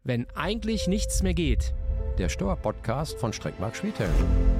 Wenn eigentlich nichts mehr geht. Der Steuerpodcast von Streckmark Schwedhelm.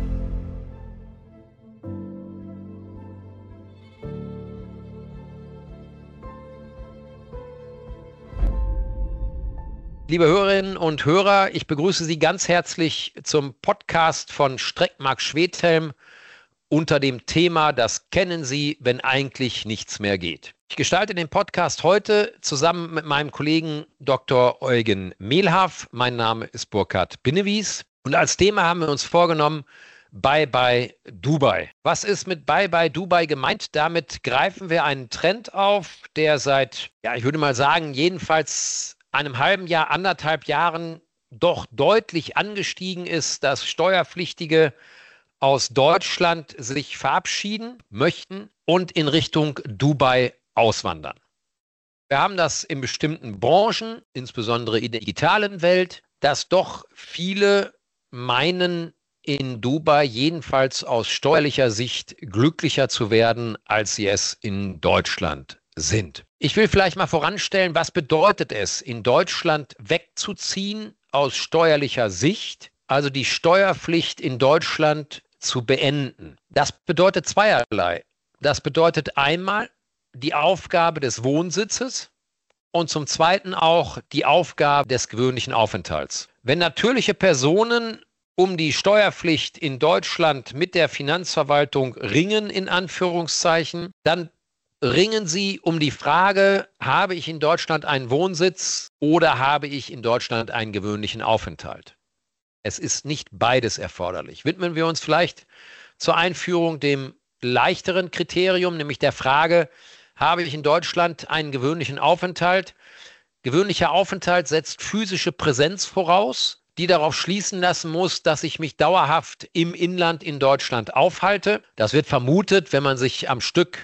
Liebe Hörerinnen und Hörer, ich begrüße Sie ganz herzlich zum Podcast von Streckmark Schwedhelm unter dem Thema „Das kennen Sie, wenn eigentlich nichts mehr geht". Ich gestalte den Podcast heute zusammen mit meinem Kollegen Dr. Eugen Mehlhaff. Mein Name ist Burkhard Binnewies und als Thema haben wir uns vorgenommen, Bye Bye Dubai. Was ist mit Bye Bye Dubai gemeint? Damit greifen wir einen Trend auf, der seit, ich würde mal sagen, jedenfalls einem halben Jahr, 1,5 Jahren doch deutlich angestiegen ist, dass Steuerpflichtige aus Deutschland sich verabschieden möchten und in Richtung Dubai auswandern. Wir haben das in bestimmten Branchen, insbesondere in der digitalen Welt, dass doch viele meinen, in Dubai jedenfalls aus steuerlicher Sicht glücklicher zu werden, als sie es in Deutschland sind. Ich will vielleicht mal voranstellen, was bedeutet es, in Deutschland wegzuziehen aus steuerlicher Sicht, also die Steuerpflicht in Deutschland zu beenden. Das bedeutet zweierlei. Das bedeutet einmal die Aufgabe des Wohnsitzes und zum Zweiten auch die Aufgabe des gewöhnlichen Aufenthalts. Wenn natürliche Personen um die Steuerpflicht in Deutschland mit der Finanzverwaltung ringen, in Anführungszeichen, dann ringen sie um die Frage, habe ich in Deutschland einen Wohnsitz oder habe ich in Deutschland einen gewöhnlichen Aufenthalt? Es ist nicht beides erforderlich. Widmen wir uns vielleicht zur Einführung dem leichteren Kriterium, nämlich der Frage, habe ich in Deutschland einen gewöhnlichen Aufenthalt? Gewöhnlicher Aufenthalt setzt physische Präsenz voraus, die darauf schließen lassen muss, dass ich mich dauerhaft im Inland in Deutschland aufhalte. Das wird vermutet, wenn man sich am Stück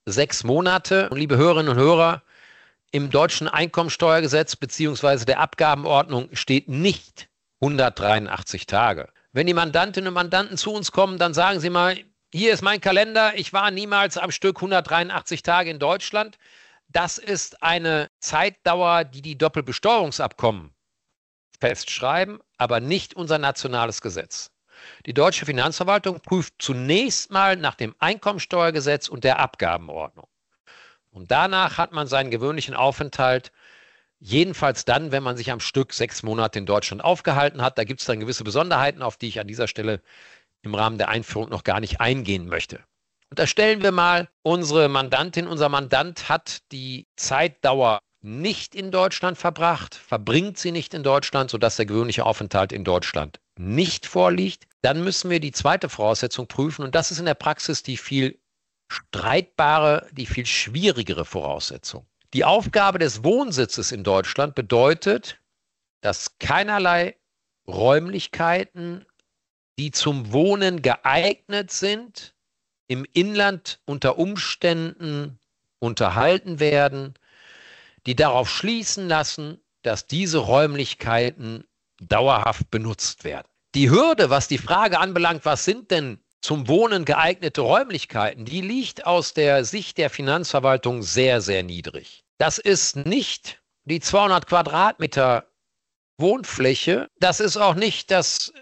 6 Monate, und liebe Hörerinnen und Hörer, im deutschen Einkommensteuergesetz bzw. der Abgabenordnung steht nicht 183 Tage. Wenn die Mandantinnen und Mandanten zu uns kommen, dann sagen sie mal, hier ist mein Kalender, ich war niemals am Stück 183 Tage in Deutschland. Das ist eine Zeitdauer, die die Doppelbesteuerungsabkommen festschreiben, aber nicht unser nationales Gesetz. Die deutsche Finanzverwaltung prüft zunächst mal nach dem Einkommensteuergesetz und der Abgabenordnung. Und danach hat man seinen gewöhnlichen Aufenthalt, jedenfalls dann, wenn man sich am Stück 6 Monate in Deutschland aufgehalten hat. Da gibt es dann gewisse Besonderheiten, auf die ich an dieser Stelle im Rahmen der Einführung noch gar nicht eingehen möchte. Unterstellen wir mal, unsere Mandantin, unser Mandant hat die Zeitdauer nicht in Deutschland verbracht, verbringt sie nicht in Deutschland, sodass der gewöhnliche Aufenthalt in Deutschland nicht vorliegt. Dann müssen wir die zweite Voraussetzung prüfen und das ist in der Praxis die viel streitbare, die viel schwierigere Voraussetzung. Die Aufgabe des Wohnsitzes in Deutschland bedeutet, dass keinerlei Räumlichkeiten, die zum Wohnen geeignet sind, im Inland unter Umständen unterhalten werden, die darauf schließen lassen, dass diese Räumlichkeiten dauerhaft benutzt werden. Die Hürde, was die Frage anbelangt, was sind denn zum Wohnen geeignete Räumlichkeiten, die liegt aus der Sicht der Finanzverwaltung sehr, sehr niedrig. Das ist nicht die 200 Quadratmeter Wohnfläche, das ist auch nicht das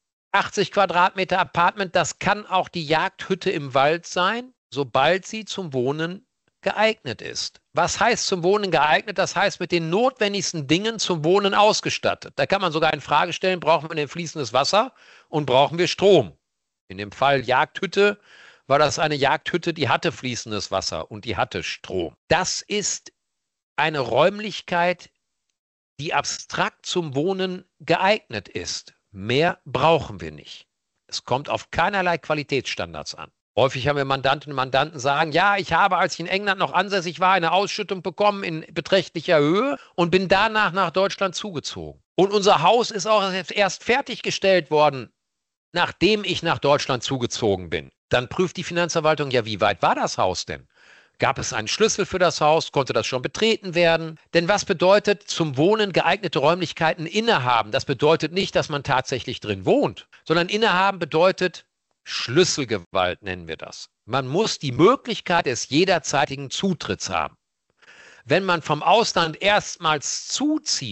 80 Quadratmeter Apartment, das kann auch die Jagdhütte im Wald sein, sobald sie zum Wohnen geeignet ist. Was heißt zum Wohnen geeignet? Das heißt mit den notwendigsten Dingen zum Wohnen ausgestattet. Da kann man sogar in Frage stellen, brauchen wir denn fließendes Wasser und brauchen wir Strom? In dem Fall Jagdhütte war das eine Jagdhütte, die hatte fließendes Wasser und die hatte Strom. Das ist eine Räumlichkeit, die abstrakt zum Wohnen geeignet ist. Mehr brauchen wir nicht. Es kommt auf keinerlei Qualitätsstandards an. Häufig haben wir Mandantinnen und Mandanten sagen, ja, ich habe, als ich in England noch ansässig war, eine Ausschüttung bekommen in beträchtlicher Höhe und bin danach nach Deutschland zugezogen. Und unser Haus ist auch erst fertiggestellt worden, nachdem ich nach Deutschland zugezogen bin. Dann prüft die Finanzverwaltung, ja, wie weit war das Haus denn? Gab es einen Schlüssel für das Haus? Konnte das schon betreten werden? Denn was bedeutet zum Wohnen geeignete Räumlichkeiten innehaben? Das bedeutet nicht, dass man tatsächlich drin wohnt, sondern innehaben bedeutet Schlüsselgewalt, nennen wir das. Man muss die Möglichkeit des jederzeitigen Zutritts haben. Wenn man vom Ausland erstmals zuzieht,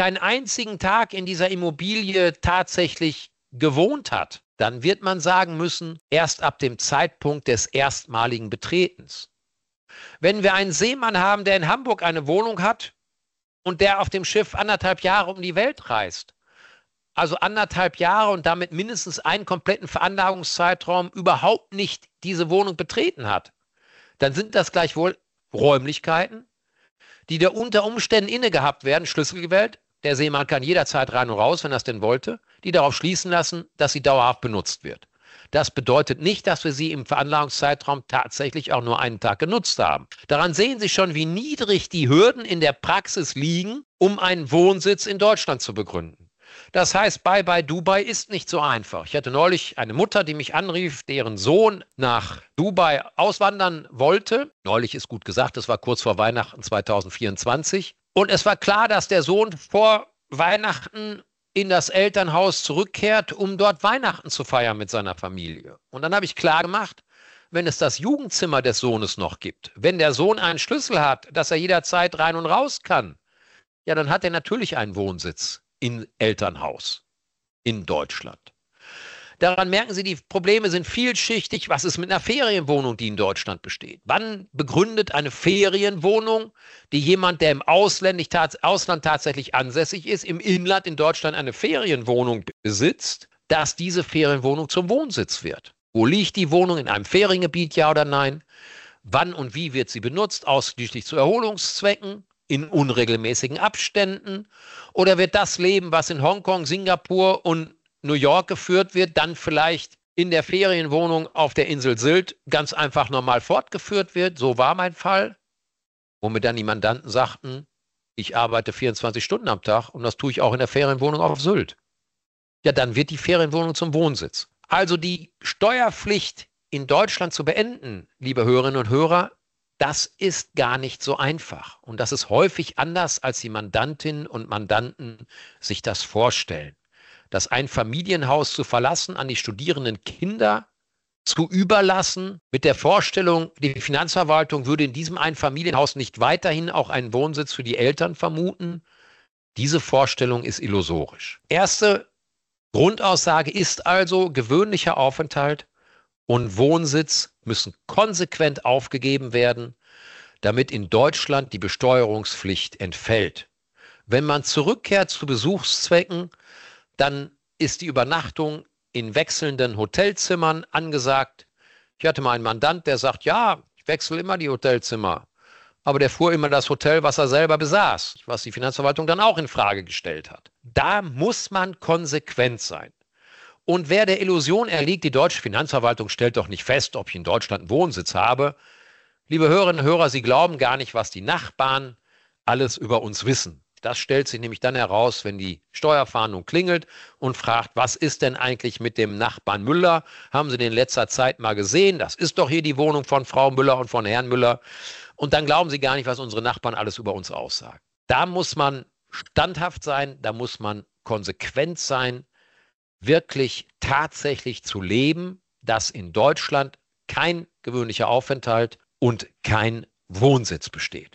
keinen einzigen Tag in dieser Immobilie tatsächlich gewohnt hat, dann wird man sagen müssen, erst ab dem Zeitpunkt des erstmaligen Betretens. Wenn wir einen Seemann haben, der in Hamburg eine Wohnung hat und der auf dem Schiff 1,5 Jahre um die Welt reist, also 1,5 Jahre und damit mindestens einen kompletten Veranlagungszeitraum überhaupt nicht diese Wohnung betreten hat, dann sind das gleichwohl Räumlichkeiten, die da unter Umständen inne gehabt werden, Schlüssel gewählt. Der Seemann kann jederzeit rein und raus, wenn er es denn wollte, die darauf schließen lassen, dass sie dauerhaft benutzt wird. Das bedeutet nicht, dass wir sie im Veranlagungszeitraum tatsächlich auch nur einen Tag genutzt haben. Daran sehen Sie schon, wie niedrig die Hürden in der Praxis liegen, um einen Wohnsitz in Deutschland zu begründen. Das heißt, Bye-bye Dubai ist nicht so einfach. Ich hatte neulich eine Mutter, die mich anrief, deren Sohn nach Dubai auswandern wollte. Neulich ist gut gesagt, es war kurz vor Weihnachten 2024. Und es war klar, dass der Sohn vor Weihnachten in das Elternhaus zurückkehrt, um dort Weihnachten zu feiern mit seiner Familie. Und dann habe ich klar gemacht, wenn es das Jugendzimmer des Sohnes noch gibt, wenn der Sohn einen Schlüssel hat, dass er jederzeit rein und raus kann, ja, dann hat er natürlich einen Wohnsitz im Elternhaus in Deutschland. Daran merken Sie, die Probleme sind vielschichtig. Was ist mit einer Ferienwohnung, die in Deutschland besteht? Wann begründet eine Ferienwohnung, die jemand, der im Ausland tatsächlich ansässig ist, im Inland in Deutschland eine Ferienwohnung besitzt, dass diese Ferienwohnung zum Wohnsitz wird? Wo liegt die Wohnung? In einem Feriengebiet, ja oder nein? Wann und wie wird sie benutzt? Ausschließlich zu Erholungszwecken? In unregelmäßigen Abständen? Oder wird das Leben, was in Hongkong, Singapur und New York geführt wird, dann vielleicht in der Ferienwohnung auf der Insel Sylt ganz einfach normal fortgeführt wird? So war mein Fall, wo mir dann die Mandanten sagten, ich arbeite 24 Stunden am Tag und das tue ich auch in der Ferienwohnung auf Sylt. Ja, dann wird die Ferienwohnung zum Wohnsitz. Also die Steuerpflicht in Deutschland zu beenden, liebe Hörerinnen und Hörer, das ist gar nicht so einfach. Und das ist häufig anders, als die Mandantinnen und Mandanten sich das vorstellen. Das Einfamilienhaus zu verlassen, an die studierenden Kinder zu überlassen, mit der Vorstellung, die Finanzverwaltung würde in diesem Einfamilienhaus nicht weiterhin auch einen Wohnsitz für die Eltern vermuten. Diese Vorstellung ist illusorisch. Erste Grundaussage ist also, gewöhnlicher Aufenthalt und Wohnsitz müssen konsequent aufgegeben werden, damit in Deutschland die Besteuerungspflicht entfällt. Wenn man zurückkehrt zu Besuchszwecken, dann ist die Übernachtung in wechselnden Hotelzimmern angesagt. Ich hatte mal einen Mandant, der sagt, ja, ich wechsle immer die Hotelzimmer. Aber der fuhr immer das Hotel, was er selber besaß, was die Finanzverwaltung dann auch in Frage gestellt hat. Da muss man konsequent sein. Und wer der Illusion erliegt, die deutsche Finanzverwaltung stellt doch nicht fest, ob ich in Deutschland einen Wohnsitz habe. Liebe Hörerinnen und Hörer, Sie glauben gar nicht, was die Nachbarn alles über uns wissen. Das stellt sich nämlich dann heraus, wenn die Steuerfahndung klingelt und fragt, was ist denn eigentlich mit dem Nachbarn Müller? Haben Sie den in letzter Zeit mal gesehen? Das ist doch hier die Wohnung von Frau Müller und von Herrn Müller. Und dann glauben Sie gar nicht, was unsere Nachbarn alles über uns aussagen. Da muss man standhaft sein, da muss man konsequent sein, wirklich tatsächlich zu leben, dass in Deutschland kein gewöhnlicher Aufenthalt und kein Wohnsitz besteht.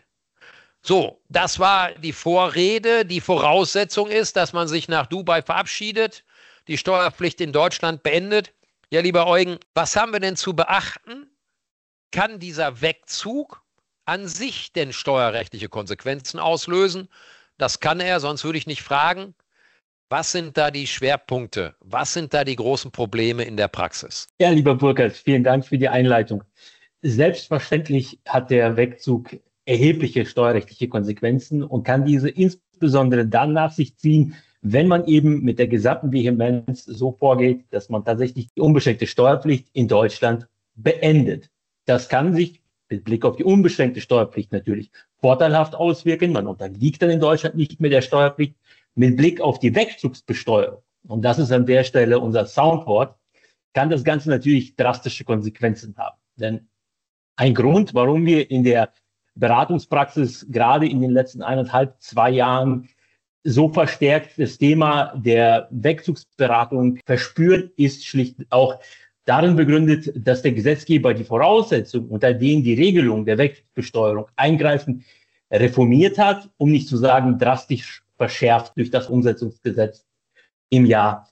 So, das war die Vorrede. Die Voraussetzung ist, dass man sich nach Dubai verabschiedet, die Steuerpflicht in Deutschland beendet. Ja, lieber Eugen, was haben wir denn zu beachten? Kann dieser Wegzug an sich denn steuerrechtliche Konsequenzen auslösen? Das kann er, sonst würde ich nicht fragen. Was sind da die Schwerpunkte? Was sind da die großen Probleme in der Praxis? Ja, lieber Burkhard, vielen Dank für die Einleitung. Selbstverständlich hat der Wegzug erhebliche steuerrechtliche Konsequenzen und kann diese insbesondere dann nach sich ziehen, wenn man eben mit der gesamten Vehemenz so vorgeht, dass man tatsächlich die unbeschränkte Steuerpflicht in Deutschland beendet. Das kann sich mit Blick auf die unbeschränkte Steuerpflicht natürlich vorteilhaft auswirken. Man unterliegt dann in Deutschland nicht mehr der Steuerpflicht. Mit Blick auf die Wegzugsbesteuerung, und das ist an der Stelle unser Soundwort, kann das Ganze natürlich drastische Konsequenzen haben. Denn ein Grund, warum wir in der Beratungspraxis gerade in den letzten 1,5-2 Jahren so verstärkt das Thema der Wegzugsberatung verspüren, ist schlicht auch darin begründet, dass der Gesetzgeber die Voraussetzungen, unter denen die Regelung der Wegzugsbesteuerung eingreifen, reformiert hat, um nicht zu sagen drastisch verschärft durch das Umsetzungsgesetz im Jahr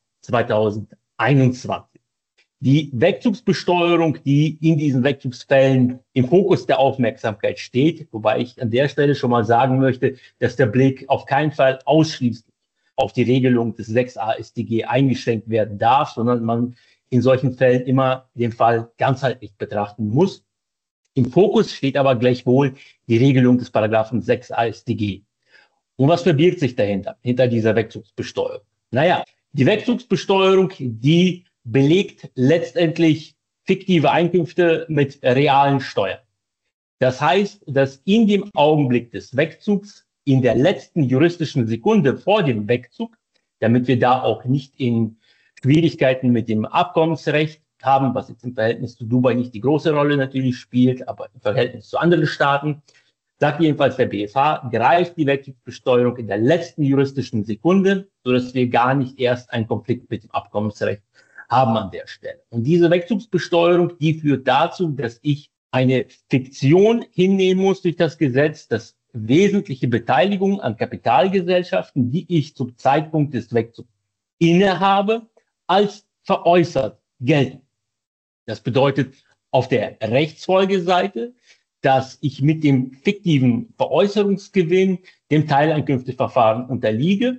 2021. Die Wegzugsbesteuerung, die in diesen Wegzugsfällen im Fokus der Aufmerksamkeit steht, wobei ich an der Stelle schon mal sagen möchte, dass der Blick auf keinen Fall ausschließlich auf die Regelung des 6a StG eingeschränkt werden darf, sondern man in solchen Fällen immer den Fall ganzheitlich betrachten muss. Im Fokus steht aber gleichwohl die Regelung des Paragraphen 6a StG. Und was verbirgt sich dahinter, hinter dieser Wegzugsbesteuerung? Naja, die Wegzugsbesteuerung, die belegt letztendlich fiktive Einkünfte mit realen Steuern. Das heißt, dass in dem Augenblick des Wegzugs, in der letzten juristischen Sekunde vor dem Wegzug, damit wir da auch nicht in Schwierigkeiten mit dem Abkommensrecht haben, was jetzt im Verhältnis zu Dubai nicht die große Rolle natürlich spielt, aber im Verhältnis zu anderen Staaten, sagt jedenfalls der BfH, greift die Wegzugsbesteuerung in der letzten juristischen Sekunde, sodass wir gar nicht erst einen Konflikt mit dem Abkommensrecht haben an der Stelle. Und diese Wegzugsbesteuerung, die führt dazu, dass ich eine Fiktion hinnehmen muss durch das Gesetz, dass wesentliche Beteiligung an Kapitalgesellschaften, die ich zum Zeitpunkt des Wegzugs innehabe, als veräußert gelten. Das bedeutet auf der Rechtsfolgeseite, dass ich mit dem fiktiven Veräußerungsgewinn dem Teileinkünfteverfahren unterliege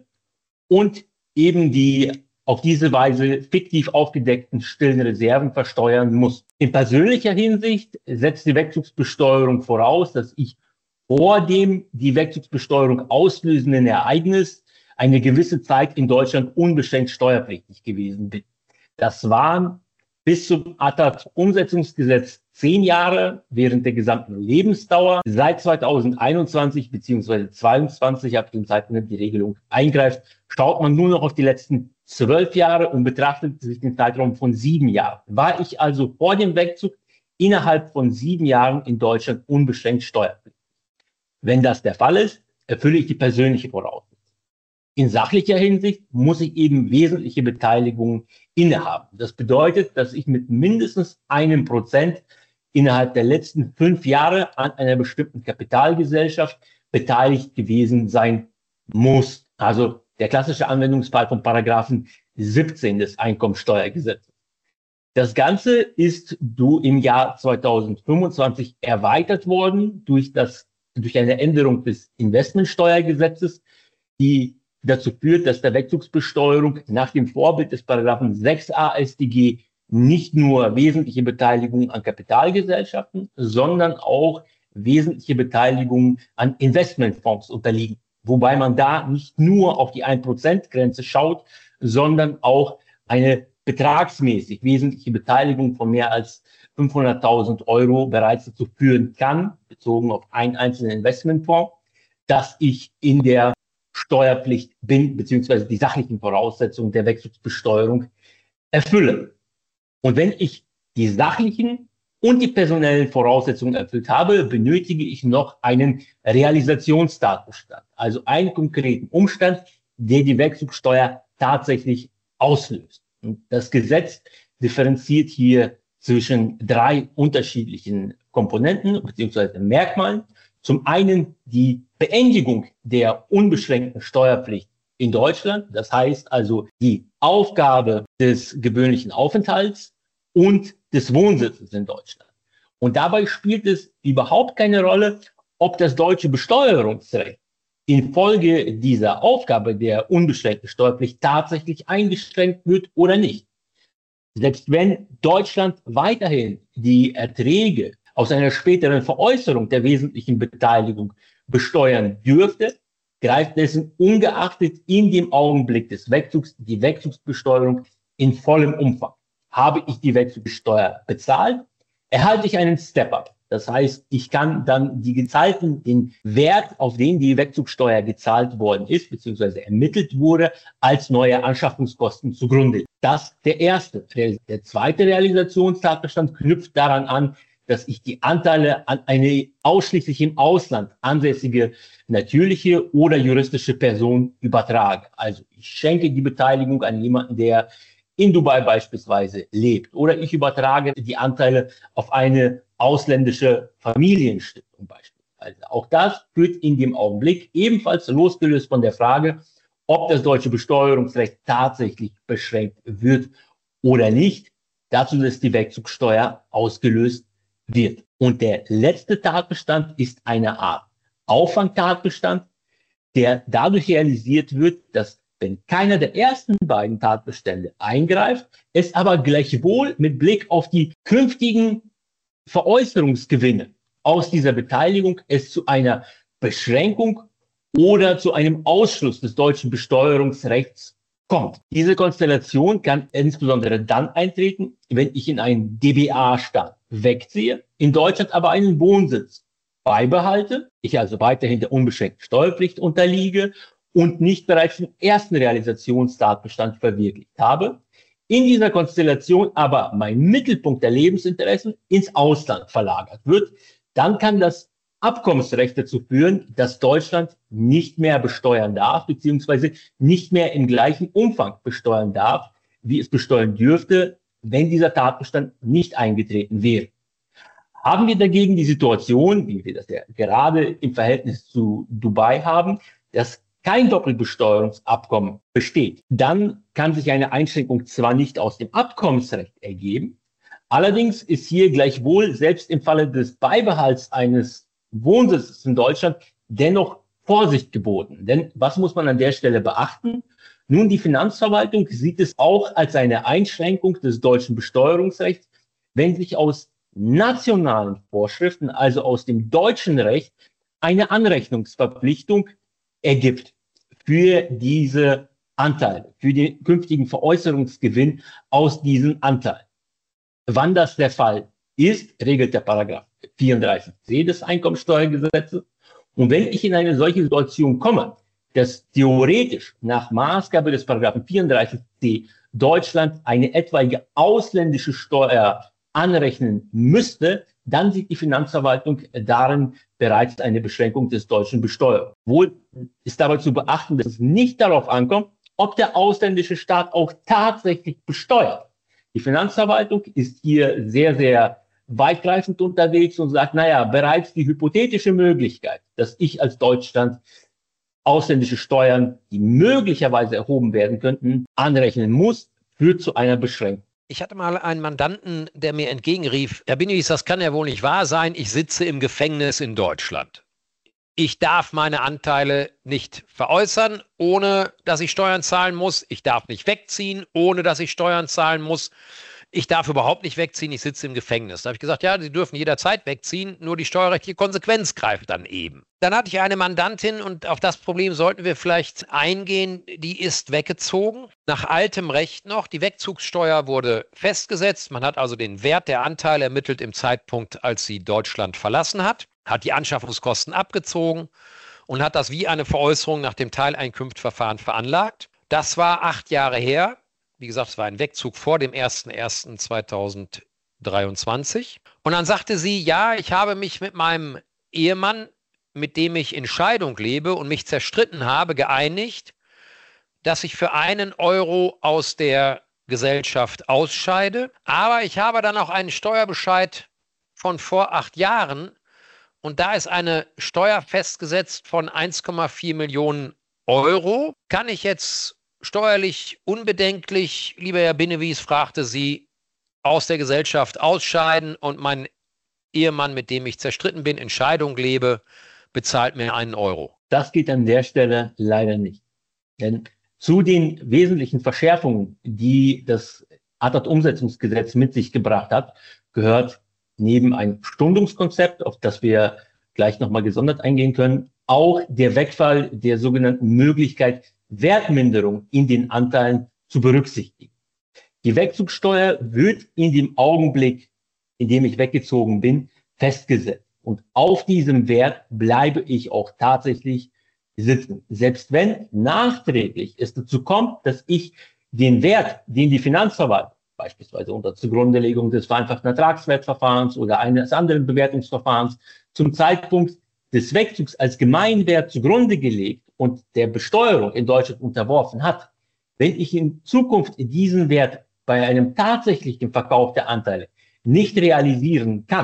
und eben die auf diese Weise fiktiv aufgedeckten stillen Reserven versteuern muss. In persönlicher Hinsicht setzt die Wegzugsbesteuerung voraus, dass ich vor dem die Wegzugsbesteuerung auslösenden Ereignis eine gewisse Zeit in Deutschland unbeschränkt steuerpflichtig gewesen bin. Das waren bis zum ATAD-Umsetzungsgesetz 10 Jahre während der gesamten Lebensdauer. Seit 2021 bzw. 2022, ab dem Zeitpunkt die Regelung eingreift, schaut man nur noch auf die letzten 12 Jahre und betrachtet sich den Zeitraum von 7 Jahren. War ich also vor dem Wegzug innerhalb von 7 Jahren in Deutschland unbeschränkt steuerpflichtig? Wenn das der Fall ist, erfülle ich die persönliche Voraussetzung. In sachlicher Hinsicht muss ich eben wesentliche Beteiligungen innehaben. Das bedeutet, dass ich mit mindestens 1% innerhalb der letzten 5 Jahre an einer bestimmten Kapitalgesellschaft beteiligt gewesen sein muss. Also der klassische Anwendungsfall von Paragraphen 17 des Einkommensteuergesetzes. Das Ganze ist im Jahr 2025 erweitert worden durch eine Änderung des Investmentsteuergesetzes, die dazu führt, dass der Wegzugsbesteuerung nach dem Vorbild des Paragraphen 6a StG nicht nur wesentliche Beteiligung an Kapitalgesellschaften, sondern auch wesentliche Beteiligung an Investmentfonds unterliegen. Wobei man da nicht nur auf die 1%-Grenze schaut, sondern auch eine betragsmäßig wesentliche Beteiligung von mehr als 500.000 Euro bereits dazu führen kann, bezogen auf einen einzelnen Investmentfonds, dass ich in der Steuerpflicht bin, beziehungsweise die sachlichen Voraussetzungen der Wegzugsbesteuerung erfülle. Und wenn ich die sachlichen und die personellen Voraussetzungen erfüllt habe, benötige ich noch einen Realisationstatbestand, also einen konkreten Umstand, der die Wegzugssteuer tatsächlich auslöst. Und das Gesetz differenziert hier zwischen 3 unterschiedlichen Komponenten bzw. Merkmalen. Zum einen die Beendigung der unbeschränkten Steuerpflicht in Deutschland, das heißt also die Aufgabe des gewöhnlichen Aufenthalts und des Wohnsitzes in Deutschland. Und dabei spielt es überhaupt keine Rolle, ob das deutsche Besteuerungsrecht infolge dieser Aufgabe der unbeschränkten Steuerpflicht tatsächlich eingeschränkt wird oder nicht. Selbst wenn Deutschland weiterhin die Erträge aus einer späteren Veräußerung der wesentlichen Beteiligung besteuern dürfte, greift dessen ungeachtet in dem Augenblick des Wegzugs die Wegzugsbesteuerung in vollem Umfang. Habe ich die Wegzugssteuer bezahlt, erhalte ich einen Step-up. Das heißt, ich kann dann den Wert, auf den die Wegzugssteuer gezahlt worden ist, beziehungsweise ermittelt wurde, als neue Anschaffungskosten zugrunde. Das der erste. Der zweite Realisationstatbestand knüpft daran an, dass ich die Anteile an eine ausschließlich im Ausland ansässige natürliche oder juristische Person übertrage. Also ich schenke die Beteiligung an jemanden, der in Dubai beispielsweise lebt. Oder ich übertrage die Anteile auf eine ausländische Familienstiftung beispielsweise. beispielsweise. Auch das führt in dem Augenblick ebenfalls losgelöst von der Frage, ob das deutsche Besteuerungsrecht tatsächlich beschränkt wird oder nicht, dazu, dass die Wegzugsteuer ausgelöst wird. Und der letzte Tatbestand ist eine Art Auffangtatbestand, der dadurch realisiert wird, dass, wenn keiner der ersten beiden Tatbestände eingreift, es aber gleichwohl mit Blick auf die künftigen Veräußerungsgewinne aus dieser Beteiligung es zu einer Beschränkung oder zu einem Ausschluss des deutschen Besteuerungsrechts kommt. Diese Konstellation kann insbesondere dann eintreten, wenn ich in einen DBA-Staat wegziehe, in Deutschland aber einen Wohnsitz beibehalte, ich also weiterhin der unbeschränkten Steuerpflicht unterliege und nicht bereits den ersten Realisationstatbestand verwirklicht habe, in dieser Konstellation aber mein Mittelpunkt der Lebensinteressen ins Ausland verlagert wird, dann kann das Abkommensrecht dazu führen, dass Deutschland nicht mehr besteuern darf, beziehungsweise nicht mehr im gleichen Umfang besteuern darf, wie es besteuern dürfte, wenn dieser Tatbestand nicht eingetreten wäre. Haben wir dagegen die Situation, wie wir das ja gerade im Verhältnis zu Dubai haben, dass kein Doppelbesteuerungsabkommen besteht, dann kann sich eine Einschränkung zwar nicht aus dem Abkommensrecht ergeben, allerdings ist hier gleichwohl selbst im Falle des Beibehalts eines Wohnsitzes in Deutschland dennoch Vorsicht geboten. Denn was muss man an der Stelle beachten? Nun, die Finanzverwaltung sieht es auch als eine Einschränkung des deutschen Besteuerungsrechts, wenn sich aus nationalen Vorschriften, also aus dem deutschen Recht, eine Anrechnungsverpflichtung ergibt für diese Anteile, für den künftigen Veräußerungsgewinn aus diesen Anteilen. Wann das der Fall ist, regelt der Paragraph 34c des Einkommensteuergesetzes. Und wenn ich in eine solche Situation komme, dass theoretisch nach Maßgabe des Paragraphen 34c Deutschland eine etwaige ausländische Steuer anrechnen müsste, dann sieht die Finanzverwaltung darin bereits eine Beschränkung des deutschen Besteuerung. Wohl ist dabei zu beachten, dass es nicht darauf ankommt, ob der ausländische Staat auch tatsächlich besteuert. Die Finanzverwaltung ist hier sehr, sehr weitgreifend unterwegs und sagt, naja, bereits die hypothetische Möglichkeit, dass ich als Deutschland ausländische Steuern, die möglicherweise erhoben werden könnten, anrechnen muss, führt zu einer Beschränkung. Ich hatte mal einen Mandanten, der mir entgegenrief, Herr Binnewies, das kann ja wohl nicht wahr sein, ich sitze im Gefängnis in Deutschland. Ich darf meine Anteile nicht veräußern, ohne dass ich Steuern zahlen muss. Ich darf nicht wegziehen, ohne dass ich Steuern zahlen muss. Ich darf überhaupt nicht wegziehen, ich sitze im Gefängnis. Da habe ich gesagt, ja, Sie dürfen jederzeit wegziehen, nur die steuerrechtliche Konsequenz greift dann eben. Dann hatte ich eine Mandantin und auf das Problem sollten wir vielleicht eingehen, die ist weggezogen, nach altem Recht noch. Die Wegzugssteuer wurde festgesetzt, man hat also den Wert der Anteile ermittelt im Zeitpunkt, als sie Deutschland verlassen hat die Anschaffungskosten abgezogen und hat das wie eine Veräußerung nach dem Teileinkünftverfahren veranlagt. Das war 8 Jahre her. Wie gesagt, es war ein Wegzug vor dem 01.01.2023. Und dann sagte sie, ja, ich habe mich mit meinem Ehemann, mit dem ich in Scheidung lebe und mich zerstritten habe, geeinigt, dass ich für 1 Euro aus der Gesellschaft ausscheide. Aber ich habe dann auch einen Steuerbescheid von vor 8 Jahren. Und da ist eine Steuer festgesetzt von 1,4 Millionen Euro. Kann ich jetzt steuerlich unbedenklich, lieber Herr Binnewies, fragte sie, aus der Gesellschaft ausscheiden und mein Ehemann, mit dem ich zerstritten bin, in Scheidung lebe, bezahlt mir 1 Euro? Das geht an der Stelle leider nicht. Denn zu den wesentlichen Verschärfungen, die das ATAD-Umsetzungsgesetz mit sich gebracht hat, gehört neben einem Stundungskonzept, auf das wir gleich nochmal gesondert eingehen können, auch der Wegfall der sogenannten Möglichkeit, Wertminderung in den Anteilen zu berücksichtigen. Die Wegzugsteuer wird in dem Augenblick, in dem ich weggezogen bin, festgesetzt. Und auf diesem Wert bleibe ich auch tatsächlich sitzen. Selbst wenn nachträglich es dazu kommt, dass ich den Wert, den die Finanzverwaltung beispielsweise unter Zugrundelegung des vereinfachten Ertragswertverfahrens oder eines anderen Bewertungsverfahrens zum Zeitpunkt des Wegzugs als Gemeinwert zugrunde gelegt und der Besteuerung in Deutschland unterworfen hat, wenn ich in Zukunft diesen Wert bei einem tatsächlichen Verkauf der Anteile nicht realisieren kann,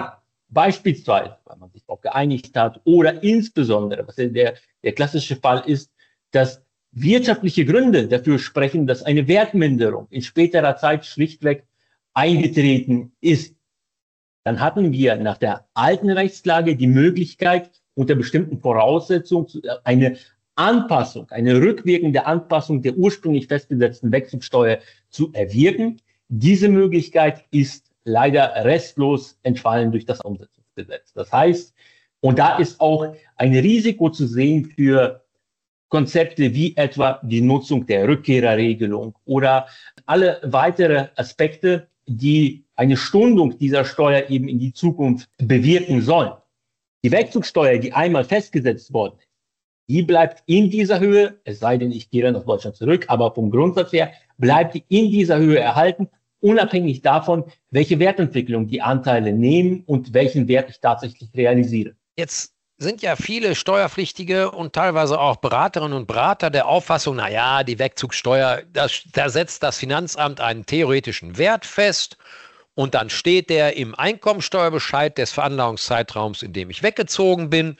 Beispielsweise, weil man sich darauf geeinigt hat, oder insbesondere, was der klassische Fall ist, dass wirtschaftliche Gründe dafür sprechen, dass eine Wertminderung in späterer Zeit schlichtweg eingetreten ist. Dann hatten wir nach der alten Rechtslage die Möglichkeit, unter bestimmten Voraussetzungen eine Anpassung, eine rückwirkende Anpassung der ursprünglich festgesetzten Wegzugsteuer zu erwirken. Diese Möglichkeit ist leider restlos entfallen durch das Umsetzungsgesetz. Das heißt, und da ist auch ein Risiko zu sehen für Konzepte wie etwa die Nutzung der Rückkehrerregelung oder alle weitere Aspekte, die eine Stundung dieser Steuer eben in die Zukunft bewirken sollen. Die Wegzugsteuer, die einmal festgesetzt worden ist, die bleibt in dieser Höhe, es sei denn, ich gehe nach Deutschland zurück, aber vom Grundsatz her bleibt die in dieser Höhe erhalten, unabhängig davon, welche Wertentwicklung die Anteile nehmen und welchen Wert ich tatsächlich realisiere. Jetzt sind ja viele Steuerpflichtige und teilweise auch Beraterinnen und Berater der Auffassung, naja, die Wegzugsteuer, da setzt das Finanzamt einen theoretischen Wert fest und dann steht der im Einkommensteuerbescheid des Veranlagungszeitraums, in dem ich weggezogen bin.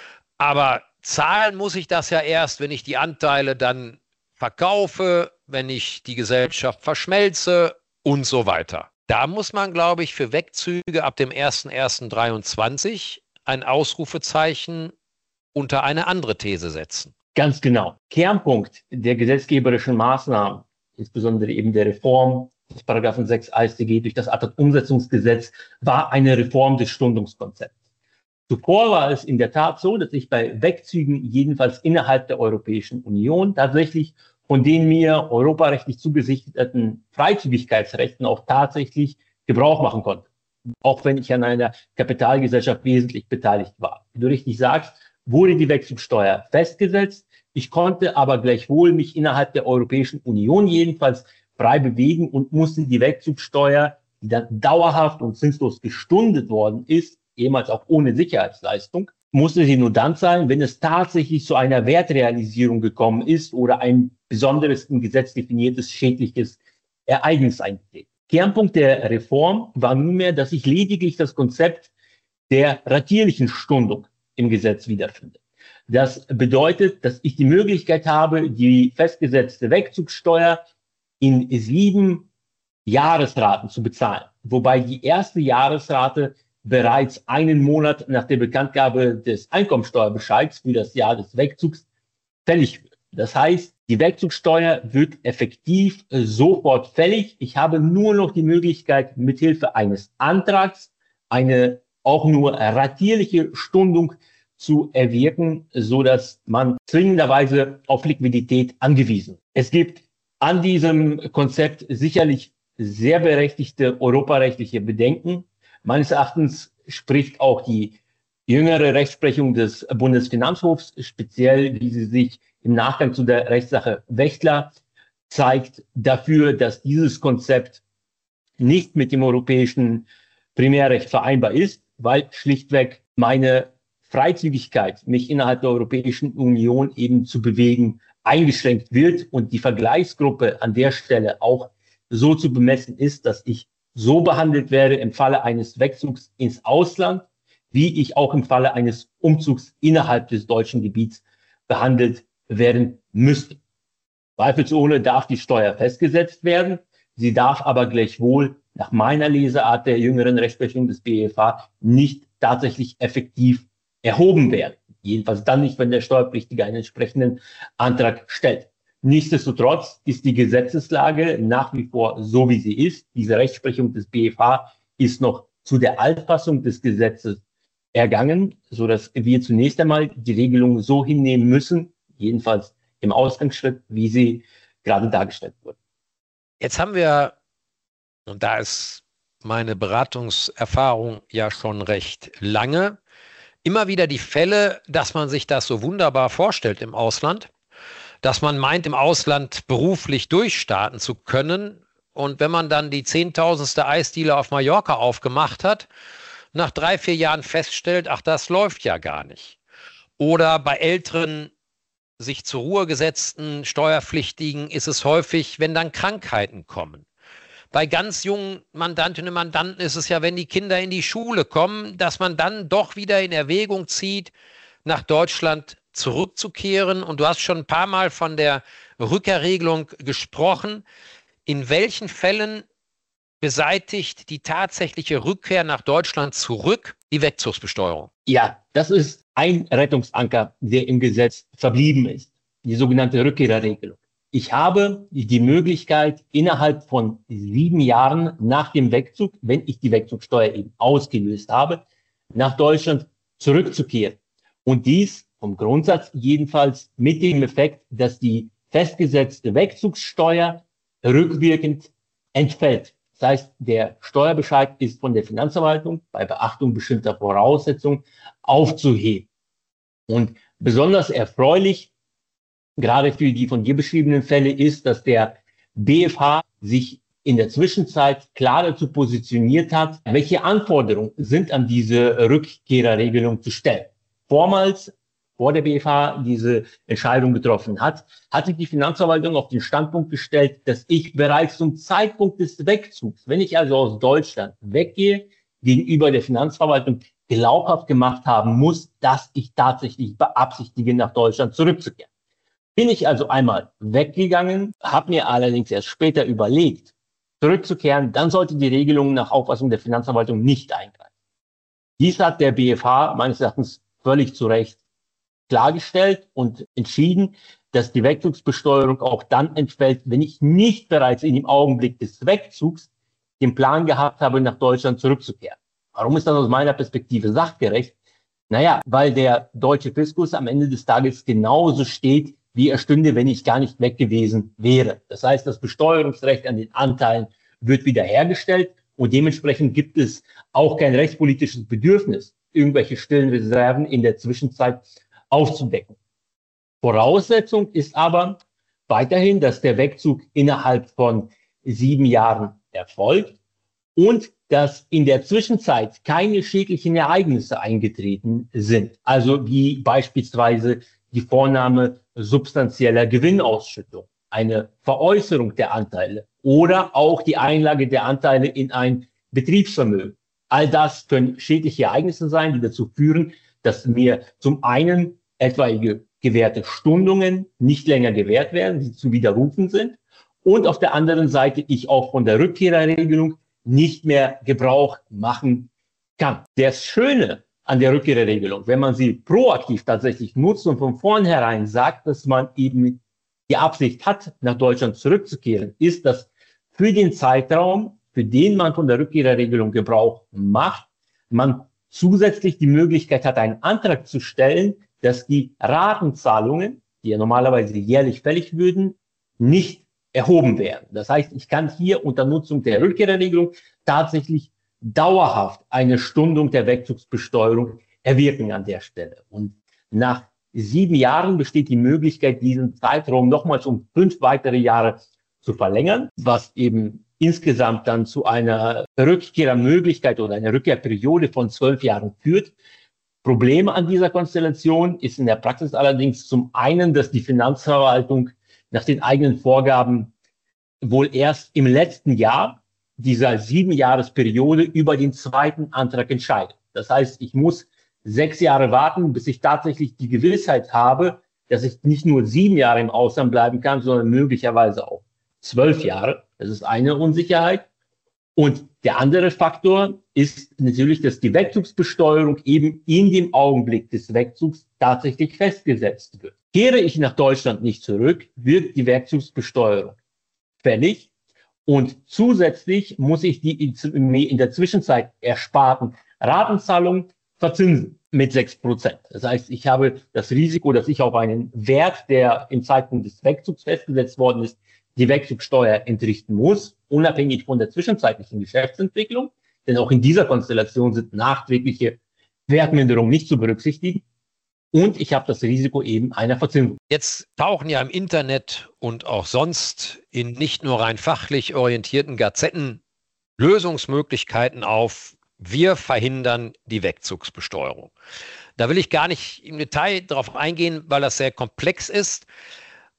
Aber zahlen muss ich das ja erst, wenn ich die Anteile dann verkaufe, wenn ich die Gesellschaft verschmelze und so weiter. Da muss man, glaube ich, für Wegzüge ab dem 01.01.2023 ein Ausrufezeichen unter eine andere These setzen. Ganz genau. Kernpunkt der gesetzgeberischen Maßnahmen, insbesondere eben der Reform des Paragraphen 6 AStG durch das Umsetzungsgesetz, war eine Reform des Stundungskonzepts. Zuvor war es in der Tat so, dass ich bei Wegzügen jedenfalls innerhalb der Europäischen Union tatsächlich von den mir europarechtlich zugesicherten Freizügigkeitsrechten auch tatsächlich Gebrauch machen konnte. Auch wenn ich an einer Kapitalgesellschaft wesentlich beteiligt war. Wie du richtig sagst, wurde die Wegzugsteuer festgesetzt. Ich konnte aber gleichwohl mich innerhalb der Europäischen Union jedenfalls frei bewegen und musste die Wegzugsteuer, die dann dauerhaft und zinslos gestundet worden ist, ehemals auch ohne Sicherheitsleistung, musste sie nur dann zahlen, wenn es tatsächlich zu einer Wertrealisierung gekommen ist oder ein besonderes im Gesetz definiertes schädliches Ereignis eintritt. Kernpunkt der Reform war nunmehr, dass ich lediglich das Konzept der ratierlichen Stundung im Gesetz wiederfinde. Das bedeutet, dass ich die Möglichkeit habe, die festgesetzte Wegzugsteuer in 7 Jahresraten zu bezahlen, wobei die erste Jahresrate bereits einen Monat nach der Bekanntgabe des Einkommensteuerbescheids für das Jahr des Wegzugs fällig wird. Das heißt, die Wegzugsteuer wird effektiv sofort fällig. Ich habe nur noch die Möglichkeit, mithilfe eines Antrags eine auch nur ratierliche Stundung zu erwirken, so dass man zwingenderweise auf Liquidität angewiesen ist. Es gibt an diesem Konzept sicherlich sehr berechtigte europarechtliche Bedenken. Meines Erachtens spricht auch die jüngere Rechtsprechung des Bundesfinanzhofs, speziell wie sie sich im Nachgang zu der Rechtssache Wächtler zeigt, dafür, dass dieses Konzept nicht mit dem europäischen Primärrecht vereinbar ist, weil schlichtweg meine Freizügigkeit, mich innerhalb der Europäischen Union eben zu bewegen, eingeschränkt wird und die Vergleichsgruppe an der Stelle auch so zu bemessen ist, dass ich so behandelt werde im Falle eines Wegzugs ins Ausland, wie ich auch im Falle eines Umzugs innerhalb des deutschen Gebiets behandelt werden müsste. Zweifelsohne darf die Steuer festgesetzt werden. Sie darf aber gleichwohl nach meiner Leseart der jüngeren Rechtsprechung des BFH nicht tatsächlich effektiv erhoben werden. Jedenfalls dann nicht, wenn der Steuerpflichtige einen entsprechenden Antrag stellt. Nichtsdestotrotz ist die Gesetzeslage nach wie vor so, wie sie ist. Diese Rechtsprechung des BFH ist noch zu der Altfassung des Gesetzes ergangen, so dass wir zunächst einmal die Regelung so hinnehmen müssen, jedenfalls im Ausgangsschritt, wie sie gerade dargestellt wurde. Jetzt haben wir, und da ist meine Beratungserfahrung ja schon recht lange, immer wieder die Fälle, dass man sich das so wunderbar vorstellt im Ausland, dass man meint, im Ausland beruflich durchstarten zu können. Und wenn man dann die 10.000. Eisdiele auf Mallorca aufgemacht hat, nach 3-4 Jahren feststellt, ach, das läuft ja gar nicht. Oder bei älteren, sich zur Ruhe gesetzten Steuerpflichtigen ist es häufig, wenn dann Krankheiten kommen. bei ganz jungen Mandantinnen und Mandanten ist es ja, wenn die Kinder in die Schule kommen, dass man dann doch wieder in Erwägung zieht, nach Deutschland zurückzukehren. Und du hast schon ein paar Mal von der Rückkehrregelung gesprochen. In welchen Fällen beseitigt die tatsächliche Rückkehr nach Deutschland zurück die Wegzugsbesteuerung? Ja, das ist ein Rettungsanker, der im Gesetz verblieben ist, die sogenannte Rückkehrregelung. Ich habe die Möglichkeit, innerhalb von 7 Jahren nach dem Wegzug, wenn ich die Wegzugsteuer eben ausgelöst habe, nach Deutschland zurückzukehren. Und dies vom Grundsatz jedenfalls mit dem Effekt, dass die festgesetzte Wegzugssteuer rückwirkend entfällt. Das heißt, der Steuerbescheid ist von der Finanzverwaltung bei Beachtung bestimmter Voraussetzungen aufzuheben. Und besonders erfreulich, gerade für die von dir beschriebenen Fälle, ist, dass der BfH sich in der Zwischenzeit klar dazu positioniert hat, welche Anforderungen sind an diese Rückkehrerregelung zu stellen. Vormals, vor der BfH diese Entscheidung getroffen hat, hatte die Finanzverwaltung auf den Standpunkt gestellt, dass ich bereits zum Zeitpunkt des Wegzugs, wenn ich also aus Deutschland weggehe, gegenüber der Finanzverwaltung glaubhaft gemacht haben muss, dass ich tatsächlich beabsichtige, nach Deutschland zurückzukehren. Bin ich also einmal weggegangen, habe mir allerdings erst später überlegt, zurückzukehren, dann sollte die Regelung nach Auffassung der Finanzverwaltung nicht eingreifen. Dies hat der BfH meines Erachtens völlig zu Recht klargestellt und entschieden, dass die Wegzugsbesteuerung auch dann entfällt, wenn ich nicht bereits in dem Augenblick des Wegzugs den Plan gehabt habe, nach Deutschland zurückzukehren. Warum ist das aus meiner Perspektive sachgerecht? Naja, weil der deutsche Fiskus am Ende des Tages genauso steht, wie er stünde, wenn ich gar nicht weg gewesen wäre. Das heißt, das Besteuerungsrecht an den Anteilen wird wiederhergestellt und dementsprechend gibt es auch kein rechtspolitisches Bedürfnis, irgendwelche stillen Reserven in der Zwischenzeit aufzudecken. Voraussetzung ist aber weiterhin, dass der Wegzug innerhalb von 7 Jahren erfolgt und dass in der Zwischenzeit keine schädlichen Ereignisse eingetreten sind. Also wie beispielsweise die Vornahme substanzieller Gewinnausschüttung, eine Veräußerung der Anteile oder auch die Einlage der Anteile in ein Betriebsvermögen. All das können schädliche Ereignisse sein, die dazu führen, dass mir zum einen etwaige gewährte Stundungen nicht länger gewährt werden, die zu widerrufen sind, und auf der anderen Seite ich auch von der Rückkehrerregelung nicht mehr Gebrauch machen kann. Das Schöne an der Rückkehrerregelung, wenn man sie proaktiv tatsächlich nutzt und von vornherein sagt, dass man eben die Absicht hat, nach Deutschland zurückzukehren, ist, dass für den Zeitraum, für den man von der Rückkehrerregelung Gebrauch macht, man zusätzlich die Möglichkeit hat, einen Antrag zu stellen, dass die Ratenzahlungen, die ja normalerweise jährlich fällig würden, nicht erhoben werden. Das heißt, ich kann hier unter Nutzung der Rückkehrerregelung tatsächlich dauerhaft eine Stundung der Wegzugsbesteuerung erwirken an der Stelle. Und nach 7 Jahren besteht die Möglichkeit, diesen Zeitraum nochmals um 5 weitere Jahre zu verlängern, was eben insgesamt dann zu einer Rückkehrmöglichkeit oder einer Rückkehrperiode von 12 Jahren führt. Problem an dieser Konstellation ist in der Praxis allerdings zum einen, dass die Finanzverwaltung nach den eigenen Vorgaben wohl erst im letzten Jahr dieser 7-Jahresperiode über den zweiten Antrag entscheidet. Das heißt, ich muss 6 Jahre warten, bis ich tatsächlich die Gewissheit habe, dass ich nicht nur 7 Jahre im Ausland bleiben kann, sondern möglicherweise auch 12 Jahre. Das ist eine Unsicherheit. Und der andere Faktor ist natürlich, dass die Wegzugsbesteuerung eben in dem Augenblick des Wegzugs tatsächlich festgesetzt wird. Kehre ich nach Deutschland nicht zurück, wird die Wegzugsbesteuerung fällig und zusätzlich muss ich die in der Zwischenzeit ersparten Ratenzahlungen verzinsen mit 6%. Das heißt, ich habe das Risiko, dass ich auf einen Wert, der im Zeitpunkt des Wegzugs festgesetzt worden ist, die Wegzugssteuer entrichten muss, unabhängig von der zwischenzeitlichen Geschäftsentwicklung. Denn auch in dieser Konstellation sind nachträgliche Wertminderungen nicht zu berücksichtigen. Und ich habe das Risiko eben einer Verzinsung. Jetzt tauchen ja im Internet und auch sonst in nicht nur rein fachlich orientierten Gazetten Lösungsmöglichkeiten auf. Wir verhindern die Wegzugsbesteuerung. Da will ich gar nicht im Detail drauf eingehen, weil das sehr komplex ist.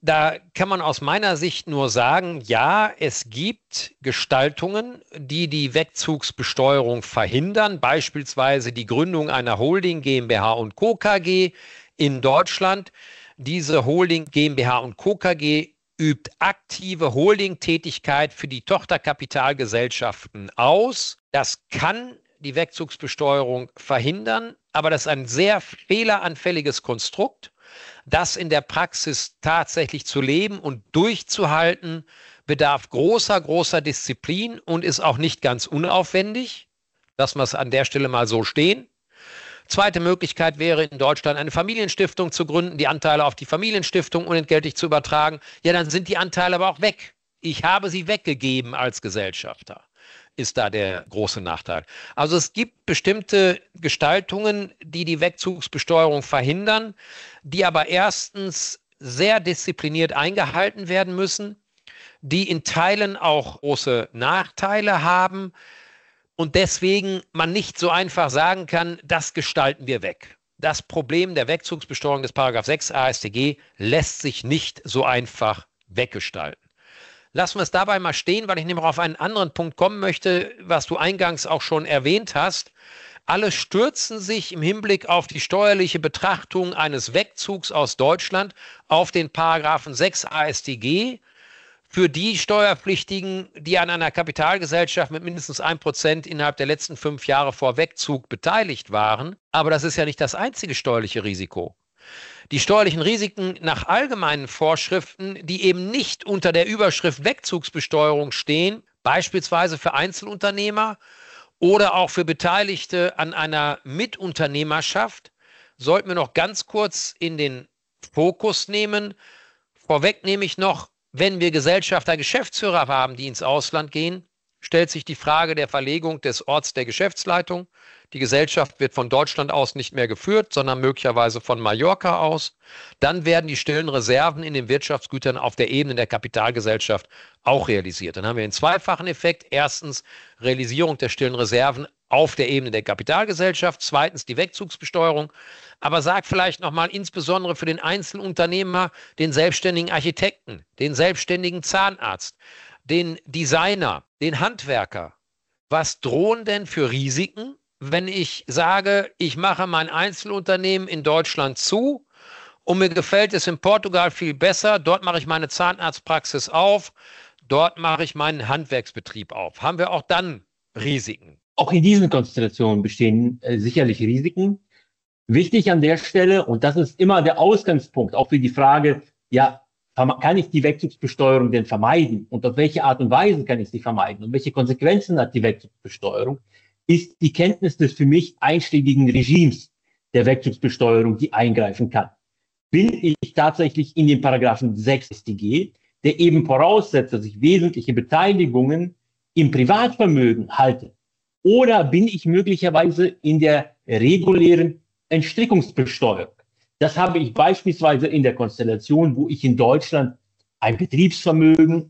Da kann man aus meiner Sicht nur sagen, ja, es gibt Gestaltungen, die die Wegzugsbesteuerung verhindern, beispielsweise die Gründung einer Holding GmbH und Co. KG in Deutschland. Diese Holding GmbH und Co. KG übt aktive Holding-Tätigkeit für die Tochterkapitalgesellschaften aus. Das kann die Wegzugsbesteuerung verhindern, aber das ist ein sehr fehleranfälliges Konstrukt. Das in der Praxis tatsächlich zu leben und durchzuhalten, bedarf großer Disziplin und ist auch nicht ganz unaufwendig. Lassen wir es an der Stelle mal so stehen. Zweite Möglichkeit wäre, in Deutschland eine Familienstiftung zu gründen, die Anteile auf die Familienstiftung unentgeltlich zu übertragen. Ja, dann sind die Anteile aber auch weg. Ich habe sie weggegeben als Gesellschafter, ist da der große Nachteil. Also es gibt bestimmte Gestaltungen, die die Wegzugsbesteuerung verhindern, die aber erstens sehr diszipliniert eingehalten werden müssen, die in Teilen auch große Nachteile haben und deswegen man nicht so einfach sagen kann, das gestalten wir weg. Das Problem der Wegzugsbesteuerung des § 6 AStG lässt sich nicht so einfach weggestalten. Lassen wir es dabei mal stehen, weil ich nämlich auf einen anderen Punkt kommen möchte, was du eingangs auch schon erwähnt hast. Alle stürzen sich im Hinblick auf die steuerliche Betrachtung eines Wegzugs aus Deutschland auf den § 6 AStG für die Steuerpflichtigen, die an einer Kapitalgesellschaft mit mindestens 1% innerhalb der letzten 5 Jahre vor Wegzug beteiligt waren. Aber das ist ja nicht das einzige steuerliche Risiko. Die steuerlichen Risiken nach allgemeinen Vorschriften, die eben nicht unter der Überschrift Wegzugsbesteuerung stehen, beispielsweise für Einzelunternehmer oder auch für Beteiligte an einer Mitunternehmerschaft, sollten wir noch ganz kurz in den Fokus nehmen. Vorweg nehme ich noch, wenn wir Gesellschafter, Geschäftsführer haben, die ins Ausland gehen, stellt sich die Frage der Verlegung des Orts der Geschäftsleitung. Die Gesellschaft wird von Deutschland aus nicht mehr geführt, sondern möglicherweise von Mallorca aus. Dann werden die stillen Reserven in den Wirtschaftsgütern auf der Ebene der Kapitalgesellschaft auch realisiert. Dann haben wir einen zweifachen Effekt. Erstens Realisierung der stillen Reserven auf der Ebene der Kapitalgesellschaft. Zweitens die Wegzugsbesteuerung. Aber sag vielleicht nochmal insbesondere für den Einzelunternehmer, den selbstständigen Architekten, den selbstständigen Zahnarzt, den Designer, den Handwerker. Was drohen denn für Risiken, wenn ich sage, ich mache mein Einzelunternehmen in Deutschland zu und mir gefällt es in Portugal viel besser, dort mache ich meine Zahnarztpraxis auf, dort mache ich meinen Handwerksbetrieb auf. Haben wir auch dann Risiken? Auch in diesen Konstellationen bestehen sicherlich Risiken. Wichtig an der Stelle, und das ist immer der Ausgangspunkt, auch für die Frage, ja, kann ich die Wegzugsbesteuerung denn vermeiden? Und auf welche Art und Weise kann ich sie vermeiden? Und welche Konsequenzen hat die Wegzugsbesteuerung? Ist die Kenntnis des für mich einschlägigen Regimes der Wegzugsbesteuerung, die eingreifen kann. Bin ich tatsächlich in den Paragraphen 6 StG, der eben voraussetzt, dass ich wesentliche Beteiligungen im Privatvermögen halte? Oder bin ich möglicherweise in der regulären Entstrickungsbesteuerung? Das habe ich beispielsweise in der Konstellation, wo ich in Deutschland ein Betriebsvermögen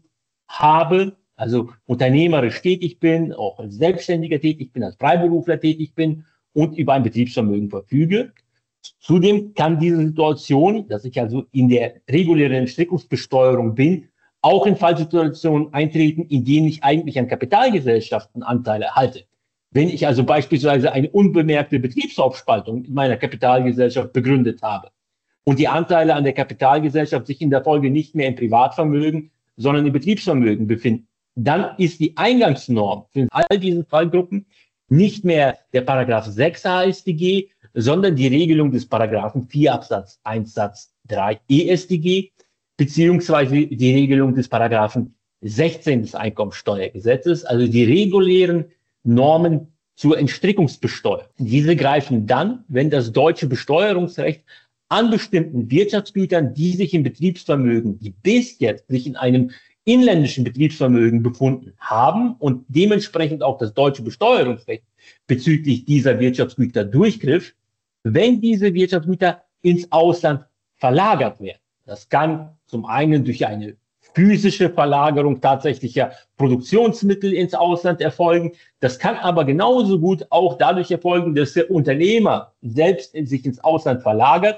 habe, also unternehmerisch tätig bin, auch als Selbstständiger tätig bin, als Freiberufler tätig bin und über ein Betriebsvermögen verfüge. Zudem kann diese Situation, dass ich also in der regulären Entstrickungsbesteuerung bin, auch in Fallsituationen eintreten, in denen ich eigentlich an Kapitalgesellschaftenanteile halte. Wenn ich also beispielsweise eine unbemerkte Betriebsaufspaltung in meiner Kapitalgesellschaft begründet habe und die Anteile an der Kapitalgesellschaft sich in der Folge nicht mehr im Privatvermögen, sondern im Betriebsvermögen befinden, dann ist die Eingangsnorm für all diese Fallgruppen nicht mehr der Paragraph 6 AStG, sondern die Regelung des Paragraphen 4 Absatz 1 Satz 3 EStG, beziehungsweise die Regelung des Paragraphen 16 des Einkommensteuergesetzes, also die regulären Normen zur Entstrickungsbesteuerung. Diese greifen dann, wenn das deutsche Besteuerungsrecht an bestimmten Wirtschaftsgütern, die sich im Betriebsvermögen, die bis jetzt sich in einem inländischen Betriebsvermögen befunden haben und dementsprechend auch das deutsche Besteuerungsrecht bezüglich dieser Wirtschaftsgüter durchgriff, wenn diese Wirtschaftsgüter ins Ausland verlagert werden. Das kann zum einen durch eine physische Verlagerung tatsächlicher Produktionsmittel ins Ausland erfolgen. Das kann aber genauso gut auch dadurch erfolgen, dass der Unternehmer selbst sich ins Ausland verlagert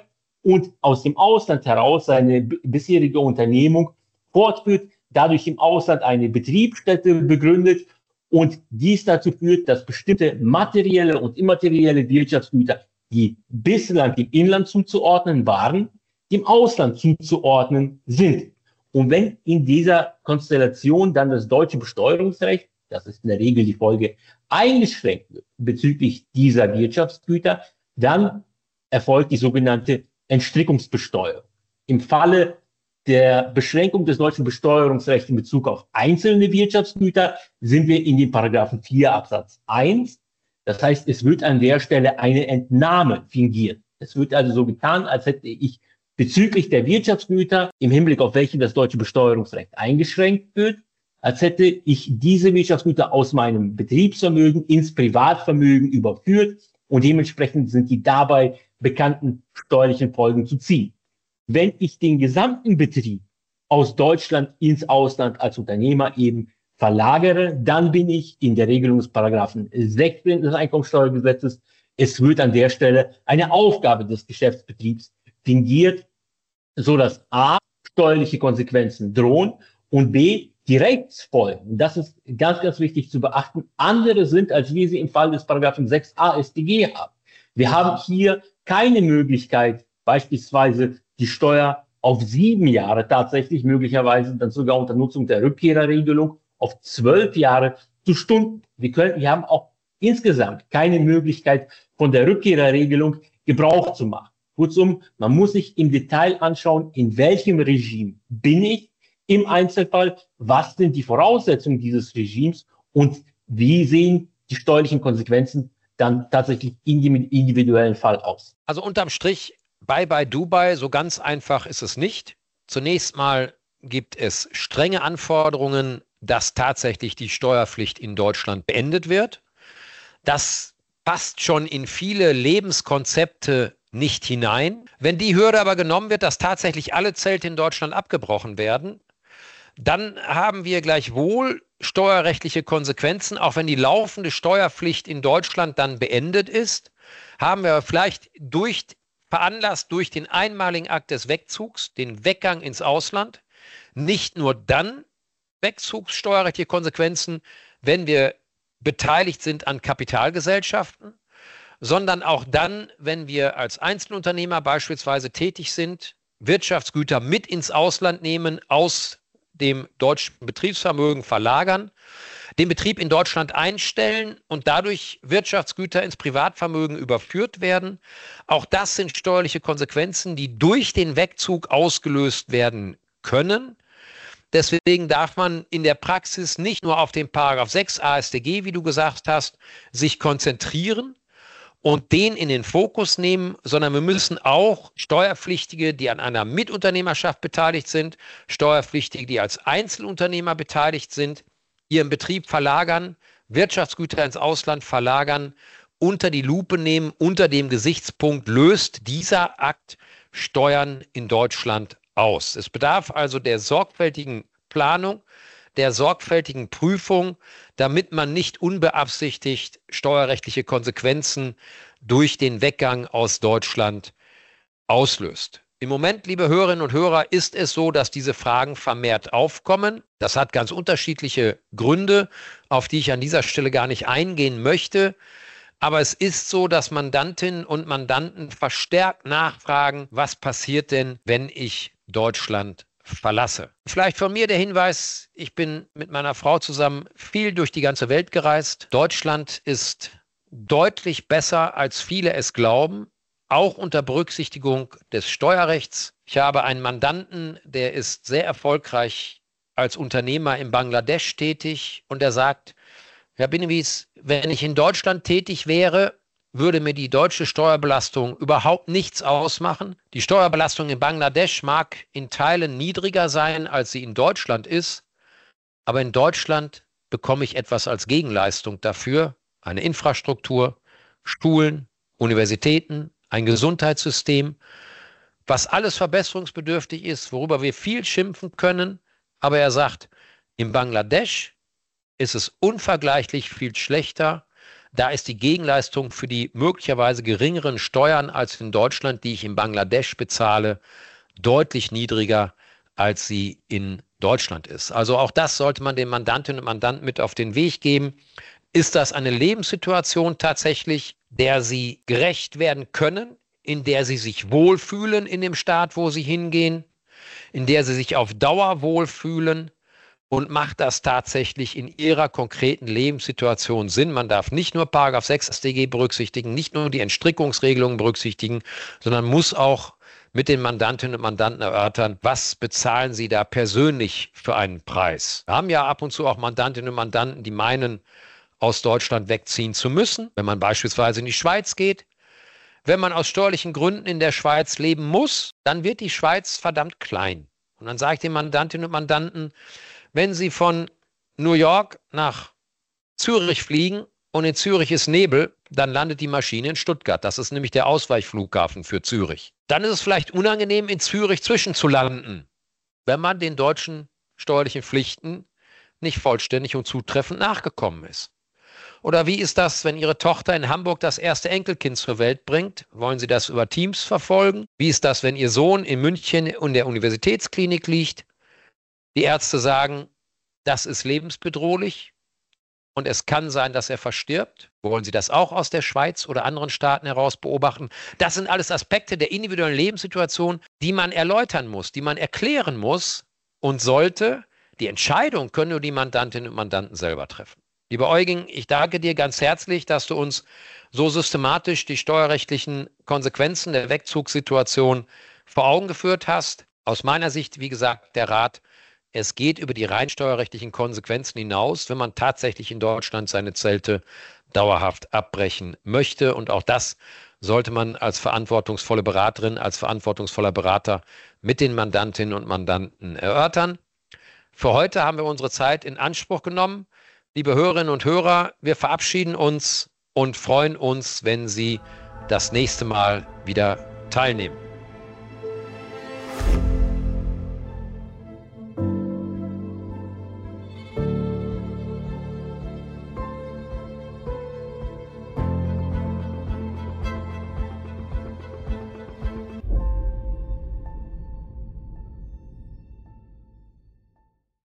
und aus dem Ausland heraus seine bisherige Unternehmung fortführt, dadurch im Ausland eine Betriebsstätte begründet und dies dazu führt, dass bestimmte materielle und immaterielle Wirtschaftsgüter, die bislang dem Inland zuzuordnen waren, dem Ausland zuzuordnen sind. Und wenn in dieser Konstellation dann das deutsche Besteuerungsrecht, das ist in der Regel die Folge, eingeschränkt wird bezüglich dieser Wirtschaftsgüter, dann erfolgt die sogenannte Entstrickungsbesteuerung. Im Falle der Beschränkung des deutschen Besteuerungsrechts in Bezug auf einzelne Wirtschaftsgüter sind wir in den Paragraphen 4 Absatz 1. Das heißt, es wird an der Stelle eine Entnahme fingiert. Es wird also so getan, als hätte ich bezüglich der Wirtschaftsgüter, im Hinblick auf welche das deutsche Besteuerungsrecht eingeschränkt wird, als hätte ich diese Wirtschaftsgüter aus meinem Betriebsvermögen ins Privatvermögen überführt und dementsprechend sind die dabei bekannten steuerlichen Folgen zu ziehen. Wenn ich den gesamten Betrieb aus Deutschland ins Ausland als Unternehmer eben verlagere, dann bin ich in der Regelung des Paragraphen 16 des Einkommensteuergesetzes. Es wird an der Stelle eine Aufgabe des Geschäftsbetriebs fingiert, so dass A, steuerliche Konsequenzen drohen und B, die Rechtsfolgen, das ist ganz, ganz wichtig zu beachten, andere sind, als wir sie im Fall des Paragraphen 6a StG haben. Wir haben hier keine Möglichkeit, beispielsweise die Steuer auf 7 Jahre tatsächlich, möglicherweise dann sogar unter Nutzung der Rückkehrerregelung auf 12 Jahre zu stunden. Wir haben auch insgesamt keine Möglichkeit, von der Rückkehrerregelung Gebrauch zu machen. Kurzum, man muss sich im Detail anschauen, in welchem Regime bin ich im Einzelfall, was sind die Voraussetzungen dieses Regimes und wie sehen die steuerlichen Konsequenzen dann tatsächlich in dem individuellen Fall aus. Also unterm Strich, Bye-bye Dubai, so ganz einfach ist es nicht. Zunächst mal gibt es strenge Anforderungen, dass tatsächlich die Steuerpflicht in Deutschland beendet wird. Das passt schon in viele Lebenskonzepte nicht hinein. Wenn die Hürde aber genommen wird, dass tatsächlich alle Zelte in Deutschland abgebrochen werden, dann haben wir gleichwohl steuerrechtliche Konsequenzen, auch wenn die laufende Steuerpflicht in Deutschland dann beendet ist, haben wir vielleicht veranlasst durch den einmaligen Akt des Wegzugs, den Weggang ins Ausland, nicht nur dann wegzugssteuerrechtliche Konsequenzen, wenn wir beteiligt sind an Kapitalgesellschaften, sondern auch dann, wenn wir als Einzelunternehmer beispielsweise tätig sind, Wirtschaftsgüter mit ins Ausland nehmen, aus dem deutschen Betriebsvermögen verlagern, den Betrieb in Deutschland einstellen und dadurch Wirtschaftsgüter ins Privatvermögen überführt werden. Auch das sind steuerliche Konsequenzen, die durch den Wegzug ausgelöst werden können. Deswegen darf man in der Praxis nicht nur auf den Paragraph 6 AStG, wie du gesagt hast, sich konzentrieren und den in den Fokus nehmen, sondern wir müssen auch Steuerpflichtige, die an einer Mitunternehmerschaft beteiligt sind, Steuerpflichtige, die als Einzelunternehmer beteiligt sind, ihren Betrieb verlagern, Wirtschaftsgüter ins Ausland verlagern, unter die Lupe nehmen, unter dem Gesichtspunkt, löst dieser Akt Steuern in Deutschland aus. Es bedarf also der sorgfältigen Planung, der sorgfältigen Prüfung, damit man nicht unbeabsichtigt steuerrechtliche Konsequenzen durch den Weggang aus Deutschland auslöst. Im Moment, liebe Hörerinnen und Hörer, ist es so, dass diese Fragen vermehrt aufkommen. Das hat ganz unterschiedliche Gründe, auf die ich an dieser Stelle gar nicht eingehen möchte. Aber es ist so, dass Mandantinnen und Mandanten verstärkt nachfragen, was passiert denn, wenn ich Deutschland verlasse. Vielleicht von mir der Hinweis, ich bin mit meiner Frau zusammen viel durch die ganze Welt gereist. Deutschland ist deutlich besser, als viele es glauben, auch unter Berücksichtigung des Steuerrechts. Ich habe einen Mandanten, der ist sehr erfolgreich als Unternehmer in Bangladesch tätig und er sagt, Herr Binnewies, wenn ich in Deutschland tätig wäre, würde mir die deutsche Steuerbelastung überhaupt nichts ausmachen. Die Steuerbelastung in Bangladesch mag in Teilen niedriger sein, als sie in Deutschland ist, aber in Deutschland bekomme ich etwas als Gegenleistung dafür, eine Infrastruktur, Schulen, Universitäten, ein Gesundheitssystem, was alles verbesserungsbedürftig ist, worüber wir viel schimpfen können, aber er sagt, in Bangladesch ist es unvergleichlich viel schlechter Da ist die Gegenleistung für die möglicherweise geringeren Steuern als in Deutschland, die ich in Bangladesch bezahle, deutlich niedriger, als sie in Deutschland ist. Also auch das sollte man den Mandantinnen und Mandanten mit auf den Weg geben. Ist das eine Lebenssituation tatsächlich, der sie gerecht werden können, in der sie sich wohlfühlen in dem Staat, wo sie hingehen, in der sie sich auf Dauer wohlfühlen? Und macht das tatsächlich in ihrer konkreten Lebenssituation Sinn? Man darf nicht nur § 6 StG berücksichtigen, nicht nur die Entstrickungsregelungen berücksichtigen, sondern muss auch mit den Mandantinnen und Mandanten erörtern, was bezahlen sie da persönlich für einen Preis. Wir haben ja ab und zu auch Mandantinnen und Mandanten, die meinen, aus Deutschland wegziehen zu müssen, wenn man beispielsweise in die Schweiz geht. Wenn man aus steuerlichen Gründen in der Schweiz leben muss, dann wird die Schweiz verdammt klein. Und dann sage ich den Mandantinnen und Mandanten, wenn Sie von New York nach Zürich fliegen und in Zürich ist Nebel, dann landet die Maschine in Stuttgart. Das ist nämlich der Ausweichflughafen für Zürich. Dann ist es vielleicht unangenehm, in Zürich zwischenzulanden, wenn man den deutschen steuerlichen Pflichten nicht vollständig und zutreffend nachgekommen ist. Oder wie ist das, wenn Ihre Tochter in Hamburg das erste Enkelkind zur Welt bringt? Wollen Sie das über Teams verfolgen? Wie ist das, wenn Ihr Sohn in München in der Universitätsklinik liegt? Die Ärzte sagen, das ist lebensbedrohlich und es kann sein, dass er verstirbt. Wollen Sie das auch aus der Schweiz oder anderen Staaten heraus beobachten? Das sind alles Aspekte der individuellen Lebenssituation, die man erläutern muss, die man erklären muss und sollte. Die Entscheidung können nur die Mandantinnen und Mandanten selber treffen. Lieber Eugen, ich danke dir ganz herzlich, dass du uns so systematisch die steuerrechtlichen Konsequenzen der Wegzugssituation vor Augen geführt hast. Aus meiner Sicht, wie gesagt, der Rat: Es geht über die rein steuerrechtlichen Konsequenzen hinaus, wenn man tatsächlich in Deutschland seine Zelte dauerhaft abbrechen möchte. Und auch das sollte man als verantwortungsvolle Beraterin, als verantwortungsvoller Berater mit den Mandantinnen und Mandanten erörtern. Für heute haben wir unsere Zeit in Anspruch genommen. Liebe Hörerinnen und Hörer, wir verabschieden uns und freuen uns, wenn Sie das nächste Mal wieder teilnehmen.